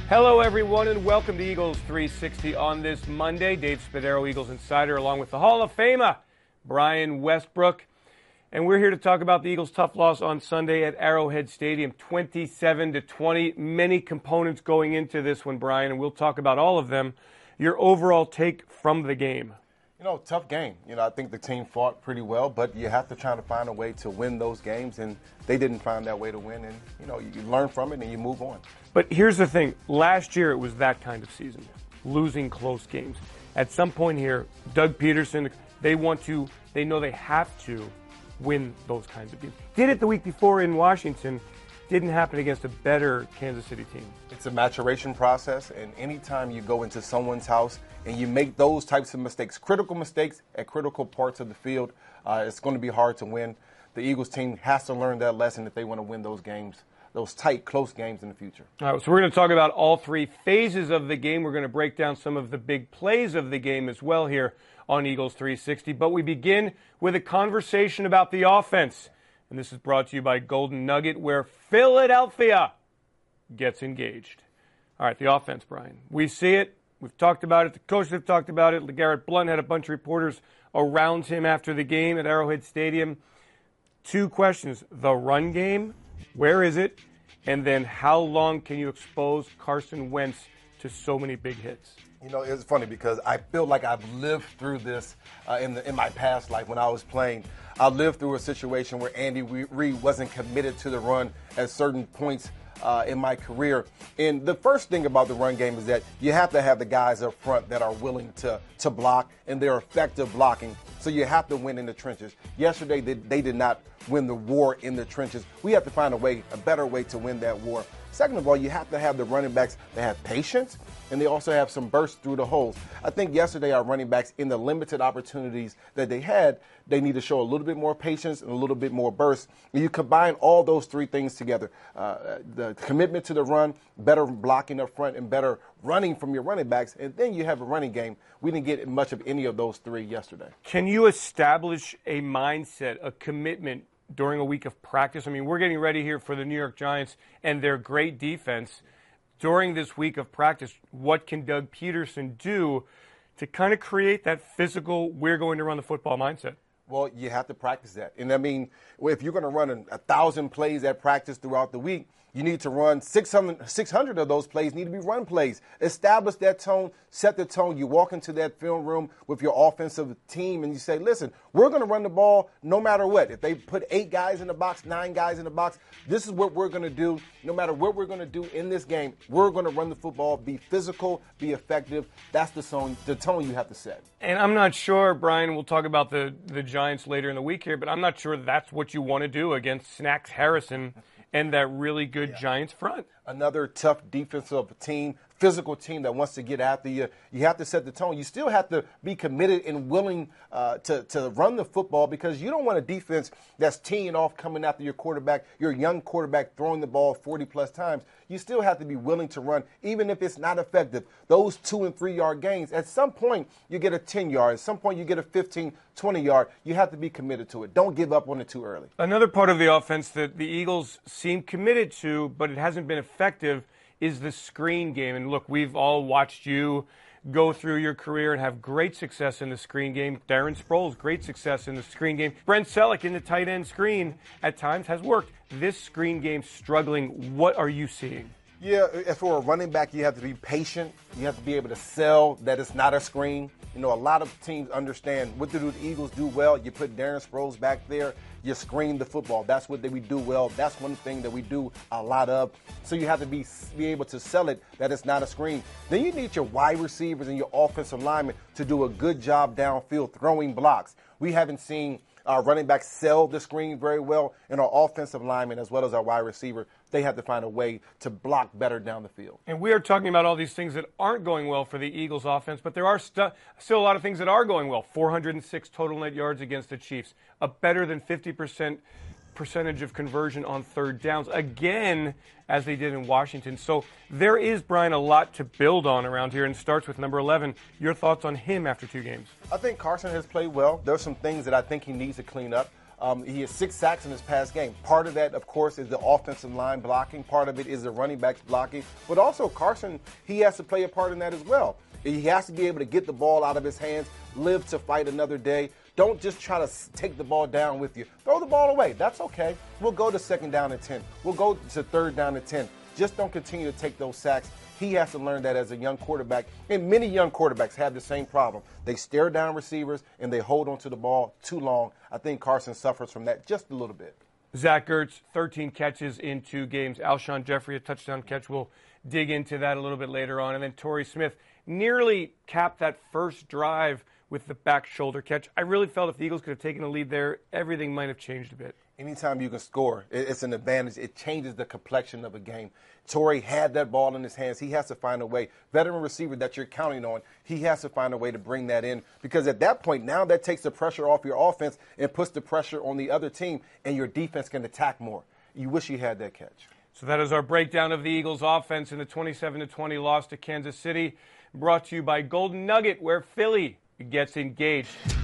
Hello, everyone, and welcome to Eagles 360 on this Monday. Dave Spadaro, Eagles Insider, along with the Hall of Famer, Brian Westbrook. And we're here to talk about the Eagles' tough loss on Sunday at Arrowhead Stadium, 27-20. Many components going into this one, Brian, and we'll talk about all of them. Your overall take from the game? Tough game. I think the team fought pretty well, but you have to try to find a way to win those games, and they didn't find that way to win. And, you learn from it and you move on. But here's the thing. Last year it was that kind of season, losing close games. At some point here, Doug Peterson, they know they have to win those kinds of games. Did it the week before in Washington. Didn't happen against a better Kansas City team. It's a maturation process, and anytime you go into someone's house and you make those types of mistakes, critical mistakes at critical parts of the field, it's going to be hard to win. The Eagles team has to learn that lesson if they want to win those games, those tight, close games in the future. All right, so we're going to talk about all three phases of the game. We're going to break down some of the big plays of the game as well here on Eagles 360. But we begin with a conversation about the offense. And this is brought to you by Golden Nugget, where Philadelphia gets engaged. All right, the offense, Brian. We see it. We've talked about it. The coaches have talked about it. LeGarrette Blount had a bunch of reporters around him after the game at Arrowhead Stadium. Two questions. The run game, where is it? And then how long can you expose Carson Wentz to so many big hits? It's funny because I feel like I've lived through this in my past life when I was playing. I lived through a situation where Andy Reid wasn't committed to the run at certain points in my career. And the first thing about the run game is that you have to have the guys up front that are willing to block, and they're effective blocking. So you have to win in the trenches. Yesterday, they did not win the war in the trenches. We have to find a better way to win that war. Second of all, you have to have the running backs that have patience, and they also have some burst through the holes. I think yesterday our running backs, in the limited opportunities that they had, they need to show a little bit more patience and a little bit more burst. And you combine all those three things together, the commitment to the run, better blocking up front, and better running from your running backs, and then you have a running game. We didn't get much of any of those three yesterday. Can you establish a mindset, a commitment during a week of practice? I mean, we're getting ready here for the New York Giants and their great defense. During this week of practice, what can Doug Peterson do to kind of create that physical, we're going to run the football mindset? Well, you have to practice that. And I mean, if you're going to run 1,000 plays at practice throughout the week, you need to run 600 of those plays need to be run plays. Establish that tone, set the tone. You walk into that film room with your offensive team and you say, listen, we're going to run the ball no matter what. If they put 8 guys in the box, 9 guys in the box, this is what we're going to do. No matter what we're going to do in this game, we're going to run the football, be physical, be effective. That's the tone you have to set. And I'm not sure, Brian, we'll talk about the Giants later in the week here, but I'm not sure that's what you want to do against Snacks Harrison and that really good Giants front. Another tough defensive team, physical team that wants to get after you. You have to set the tone. You still have to be committed and willing to run the football, because you don't want a defense that's teeing off, coming after your quarterback, your young quarterback throwing the ball 40-plus times. You still have to be willing to run, even if it's not effective. Those 2- and 3-yard gains, at some point you get a 10-yard. At some point you get a 15, 20-yard. You have to be committed to it. Don't give up on it too early. Another part of the offense that the Eagles seem committed to, but it hasn't been effective, is the screen game. And look, we've all watched you go through your career and have great success in the screen game. Darren Sproles, great success in the screen game. Brent Selleck in the tight end screen at times has worked. This screen game struggling. What are you seeing? Yeah, as for a running back, you have to be patient. You have to be able to sell that it's not a screen. A lot of teams understand what do the Eagles do well. You put Darren Sproles back there. You screen the football. That's what we do well. That's one thing that we do a lot of. So you have to be able to sell it that it's not a screen. Then you need your wide receivers and your offensive linemen to do a good job downfield throwing blocks. We haven't seen our running backs sell the screen very well, and our offensive linemen as well as our wide receiver, they have to find a way to block better down the field. And we are talking about all these things that aren't going well for the Eagles offense, but there are still a lot of things that are going well. 406 total net yards against the Chiefs, a better than 50% of conversion on third downs, again, as they did in Washington. So there is, Brian, a lot to build on around here, and starts with number 11. Your thoughts on him after 2 games? I think Carson has played well. There's some things that I think he needs to clean up. He has 6 sacks in his past game. Part of that, of course, is the offensive line blocking. Part of it is the running backs blocking. But also, Carson, he has to play a part in that as well. He has to be able to get the ball out of his hands, live to fight another day. Don't just try to take the ball down with you. Throw the ball away. That's okay. We'll go to 2nd down and 10. We'll go to 3rd down and 10. Just don't continue to take those sacks. He has to learn that as a young quarterback. And many young quarterbacks have the same problem. They stare down receivers and they hold onto the ball too long. I think Carson suffers from that just a little bit. Zach Ertz, 13 catches in 2 games. Alshon Jeffrey, a touchdown catch. We'll dig into that a little bit later on. And then Torrey Smith nearly capped that first drive with the back shoulder catch. I really felt if the Eagles could have taken a lead there, everything might have changed a bit. Anytime you can score, it's an advantage. It changes the complexion of a game. Torrey had that ball in his hands. He has to find a way. Veteran receiver that you're counting on, he has to find a way to bring that in. Because at that point, now that takes the pressure off your offense and puts the pressure on the other team, and your defense can attack more. You wish you had that catch. So that is our breakdown of the Eagles' offense in the 27-20 loss to Kansas City, brought to you by Golden Nugget, where Philly gets engaged.